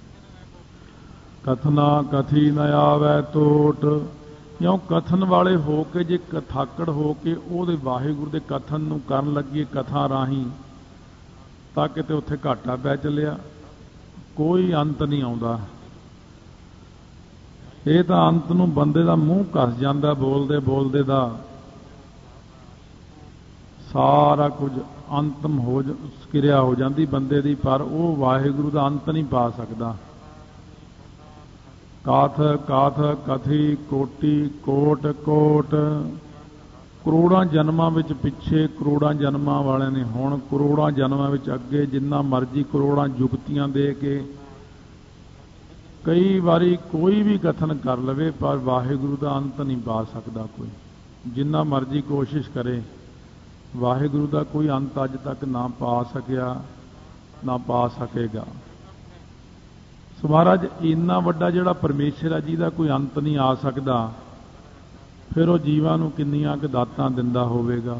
ਕਥਨਾ ਕਥੀ ਨ ਆਵੈ ਟੋਟ, ਕਿਉਂ ਕਥਨ ਵਾਲੇ ਹੋ ਕੇ ਜੇ ਕਥਾਕੜ ਹੋ ਕੇ ਉਹਦੇ ਵਾਹਿਗੁਰੂ ਦੇ ਕਥਨ ਨੂੰ ਕਰਨ ਲੱਗੀਏ ਕਥਾ ਰਾਹੀਂ, ਤਾਂ ਕਿਤੇ ਉੱਥੇ ਘਾਟਾ ਪੈ ਚੱਲਿਆ, ਕੋਈ ਅੰਤ ਨਹੀਂ ਆਉਂਦਾ। ਇਹ ਤਾਂ ਅੰਤ ਨੂੰ ਬੰਦੇ ਦਾ ਮੂੰਹ ਘਸ ਜਾਂਦਾ, ਬੋਲਦੇ ਬੋਲਦੇ ਦਾ ਸਾਰਾ ਕੁਝ ਅੰਤਮ ਹੋ ਕਿਰਿਆ ਹੋ ਜਾਂਦੀ ਬੰਦੇ ਦੀ, ਪਰ ਉਹ ਵਾਹਿਗੁਰੂ ਦਾ ਅੰਤ ਨਹੀਂ ਪਾ ਸਕਦਾ। ਕਾਥ ਕਾਥ ਕਥੀ ਕੋਟੀ ਕੋਟ ਕੋਟ, ਕਰੋੜਾਂ ਜਨਮਾਂ ਵਿੱਚ ਪਿੱਛੇ ਕਰੋੜਾਂ ਜਨਮਾਂ ਵਾਲਿਆਂ ਨੇ ਹੁਣ ਕਰੋੜਾਂ ਜਨਮਾਂ ਵਿੱਚ ਅੱਗੇ ਜਿੰਨਾ ਮਰਜ਼ੀ ਕਰੋੜਾਂ ਜੁਗਤੀਆਂ ਦੇ ਕੇ ਕਈ ਵਾਰੀ ਕੋਈ ਵੀ ਕਥਨ ਕਰ ਲਵੇ ਪਰ ਵਾਹਿਗੁਰੂ ਦਾ ਅੰਤ ਨਹੀਂ ਪਾ ਸਕਦਾ ਕੋਈ। ਜਿੰਨਾ ਮਰਜ਼ੀ ਕੋਸ਼ਿਸ਼ ਕਰੇ ਵਾਹਿਗੁਰੂ ਦਾ ਕੋਈ ਅੰਤ ਅੱਜ ਤੱਕ ਨਾ ਪਾ ਸਕਿਆ ਨਾ ਪਾ ਸਕੇਗਾ। ਸੋ ਮਹਾਰਾਜ ਇੰਨਾ ਵੱਡਾ ਜਿਹੜਾ ਪਰਮੇਸ਼ਰ ਹੈ ਜਿਹਦਾ ਕੋਈ ਅੰਤ ਨਹੀਂ ਆ ਸਕਦਾ, ਫਿਰ ਉਹ ਜੀਵਾਂ ਨੂੰ ਕਿੰਨੀਆਂ ਕੁ ਦਾਤਾਂ ਦਿੰਦਾ ਹੋਵੇਗਾ।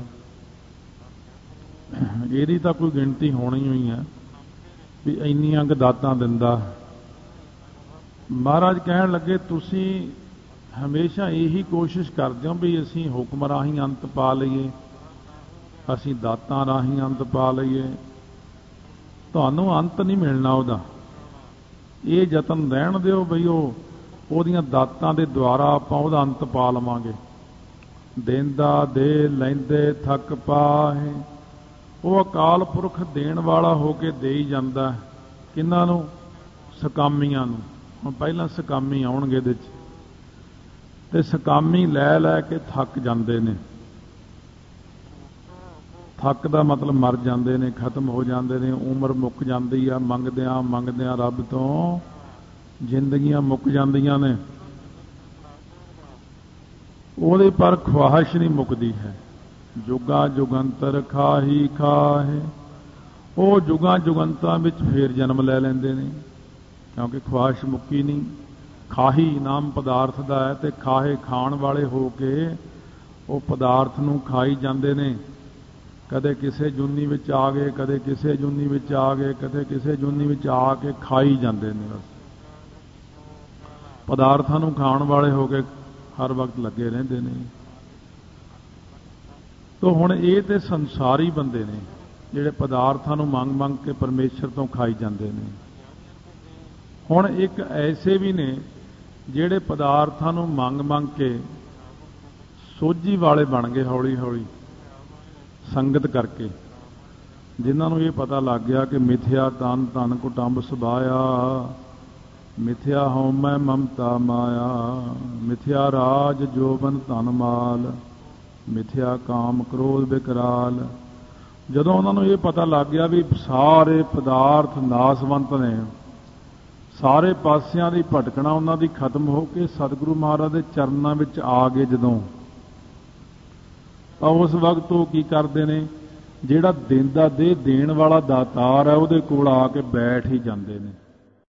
ਇਹਦੀ ਤਾਂ ਕੋਈ ਗਿਣਤੀ ਹੋਣੀ ਹੋਈ ਹੈ ਵੀ ਇੰਨੀਆਂ ਕੁ ਦਾਤਾਂ ਦਿੰਦਾ। ਮਹਾਰਾਜ ਕਹਿਣ ਲੱਗੇ ਤੁਸੀਂ ਹਮੇਸ਼ਾ ਇਹੀ ਕੋਸ਼ਿਸ਼ ਕਰਦੇ ਹੋ ਵੀ ਅਸੀਂ ਹੁਕਮ ਰਾਹੀਂ ਅੰਤ ਪਾ ਲਈਏ, ਅਸੀਂ ਦਾਤਾਂ ਰਾਹੀਂ ਅੰਤ ਪਾ ਲਈਏ। ਤੁਹਾਨੂੰ ਅੰਤ ਨਹੀਂ ਮਿਲਣਾ ਉਹਦਾ। ਇਹ ਯਤਨ ਰਹਿਣ ਦਿਓ ਬਈ ਉਹ ਉਹਦੀਆਂ ਦਾਤਾਂ ਦੇ ਦੁਆਰਾ ਆਪਾਂ ਉਹਦਾ ਅੰਤ ਪਾ ਲਵਾਂਗੇ। ਦੇਂਦਾ ਦੇ ਲੈਂਦੇ ਥੱਕ ਪਾਹੇ, ਉਹ ਅਕਾਲ ਪੁਰਖ ਦੇਣ ਵਾਲਾ ਹੋ ਕੇ ਦੇ ਹੀ ਜਾਂਦਾ। ਕਿਹਨਾਂ ਨੂੰ? ਸਕਾਮੀਆਂ ਨੂੰ। ਹੁਣ ਪਹਿਲਾਂ ਸਕਾਮੀ ਆਉਣਗੇ ਇਹਦੇ 'ਚ, ਤੇ ਸਕਾਮੀ ਲੈ ਲੈ ਕੇ ਥੱਕ ਜਾਂਦੇ ਨੇ। ਥੱਕ ਦਾ ਮਤਲਬ ਮਰ ਜਾਂਦੇ ਨੇ, ਖਤਮ ਹੋ ਜਾਂਦੇ ਨੇ, ਉਮਰ ਮੁੱਕ ਜਾਂਦੀ ਆ, ਮੰਗਦਿਆਂ ਮੰਗਦਿਆਂ ਰੱਬ ਤੋਂ ਜ਼ਿੰਦਗੀਆਂ ਮੁੱਕ ਜਾਂਦੀਆਂ ਨੇ। ਉਹਦੇ ਪਰ ਖਵਾਹਿਸ਼ ਨਹੀਂ ਮੁੱਕਦੀ ਹੈ। ਜੁਗਾ ਜੁਗੰਤਰ ਖਾਹੀ ਖਾਹੇ, ਉਹ ਜੁਗਾਂ ਜੁਗੰਤਾਂ ਵਿੱਚ ਫੇਰ ਜਨਮ ਲੈ ਲੈਂਦੇ ਨੇ ਕਿਉਂਕਿ ਖਵਾਹਿਸ਼ ਮੁੱਕੀ ਨਹੀਂ। ਖਾਹੀ ਨਾਮ ਪਦਾਰਥ ਦਾ ਹੈ ਤੇ ਖਾਹੇ ਖਾਣ ਵਾਲੇ ਹੋ ਕੇ ਉਹ ਪਦਾਰਥ ਨੂੰ ਖਾਈ ਜਾਂਦੇ ਨੇ। ਕਦੇ ਕਿਸੇ ਜੁਨੀ ਵਿੱਚ ਆ ਗਏ, ਕਦੇ ਕਿਸੇ ਜੁਨੀ ਵਿੱਚ ਆ ਗਏ, ਕਦੇ ਕਿਸੇ ਜੁਨੀ ਵਿੱਚ ਆ ਕੇ ਖਾਈ ਜਾਂਦੇ ਨੇ। ਬਸ ਪਦਾਰਥਾਂ ਨੂੰ ਖਾਣ ਵਾਲੇ ਹੋ ਕੇ ਹਰ ਵਕਤ ਲੱਗੇ ਰਹਿੰਦੇ ਨੇ। ਤੋ ਹੁਣ ਇਹ ਤੇ ਸੰਸਾਰੀ ਬੰਦੇ ਨੇ ਜਿਹੜੇ ਪਦਾਰਥਾਂ ਨੂੰ ਮੰਗ ਮੰਗ ਕੇ ਪਰਮੇਸ਼ਰ ਤੋਂ ਖਾਈ ਜਾਂਦੇ ਨੇ। ਹੁਣ ਇੱਕ ਐਸੇ ਵੀ ਨੇ ਜਿਹੜੇ ਪਦਾਰਥਾਂ ਨੂੰ ਮੰਗ ਮੰਗ ਕੇ ਸੋਝੀ ਵਾਲੇ ਬਣ ਗਏ ਹੌਲੀ ਹੌਲੀ ਸੰਗਤ ਕਰਕੇ, ਜਿਨ੍ਹਾਂ ਨੂੰ ਇਹ ਪਤਾ ਲੱਗ ਗਿਆ ਕਿ ਮਿਥਿਆ ਤਨ ਧਨ ਕੁਟੰਬ ਸੁਭਾਇਆ, ਮਿਥਿਆ ਹਉਮੈ ਮਮਤਾ ਮਾਇਆ, ਮਿਥਿਆ ਰਾਜ ਜੋਬਨ ਧਨ ਮਾਲ, ਮਿਥਿਆ ਕਾਮ ਕ੍ਰੋਧ ਵਿਕਰਾਲ। ਜਦੋਂ ਉਹਨਾਂ ਨੂੰ ਇਹ ਪਤਾ ਲੱਗ ਗਿਆ ਵੀ ਸਾਰੇ ਪਦਾਰਥ ਨਾਸਵੰਤ ਨੇ, ਸਾਰੇ ਪਾਸਿਆਂ ਦੀ ਭਟਕਣਾ ਉਹਨਾਂ ਦੀ ਖਤਮ ਹੋ ਕੇ ਸਤਿਗੁਰੂ ਮਹਾਰਾਜ ਦੇ ਚਰਨਾਂ ਵਿੱਚ ਆ ਗਏ ਜਦੋਂ, ਤਾਂ ਉਸ ਵਕਤ ਉਹ ਕੀ ਕਰਦੇ ਨੇ? ਜਿਹੜਾ ਦਿੰਦਾ ਦੇ ਦੇਣ ਵਾਲਾ ਦਾਤਾਰ ਹੈ ਉਹਦੇ ਕੋਲ ਆ ਕੇ ਬੈਠ ਹੀ ਜਾਂਦੇ ਨੇ।